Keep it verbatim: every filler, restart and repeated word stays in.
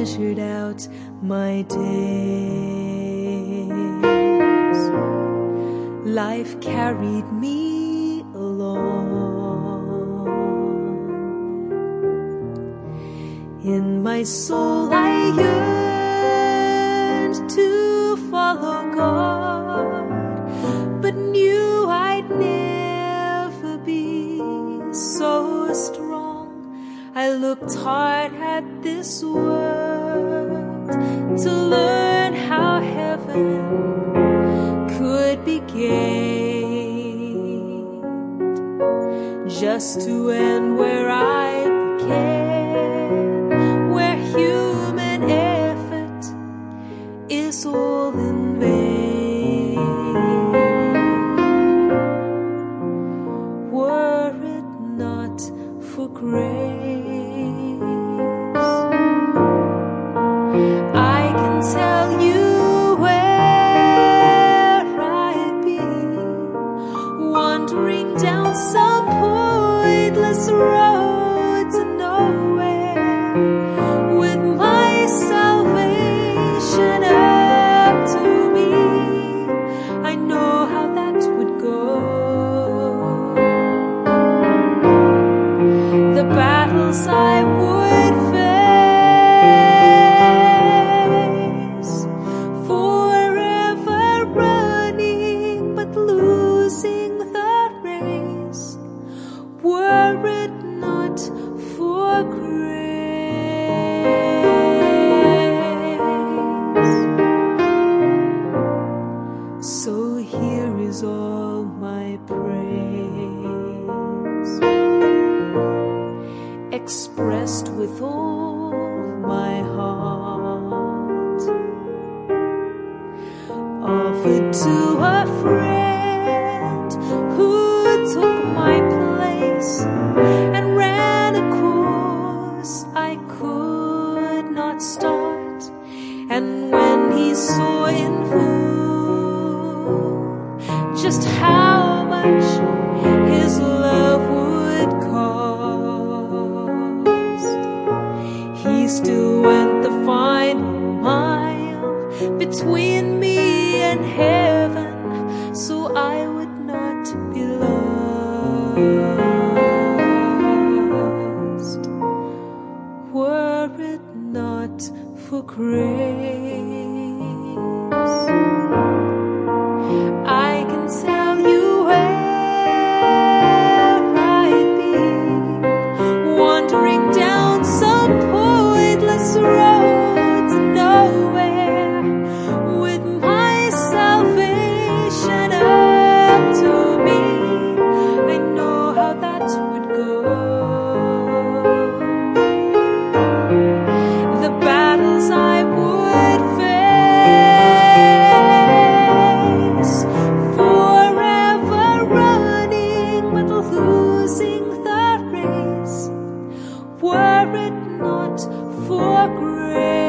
measured out my days. Life carried me along. In my soul I yearned to follow God, but knew I'd never be so strong. I looked hard at this world to learn how heaven could be gained, just to end where I began, where human effort is all in vain. Were it not for grace, I can tell you where I'd be, wandering down some pointless road to nowhere, with my salvation up to me. I know how that would go. The battles I would face, forever running but losing the race, were it not for grace. So here is all my praise, expressed with all my heart, offered to a friend who took my place and ran a course I could not start. And when he saw in full just how much his love would cost, he still went the final mile between me and heaven, so I would not be lost. Were it not for grace, I can tell you where I'd be, wandering down some pointless road to nowhere, with my salvation up to me. I know how that would go. The battles I would face, forever running but losing the race, were it not for grace.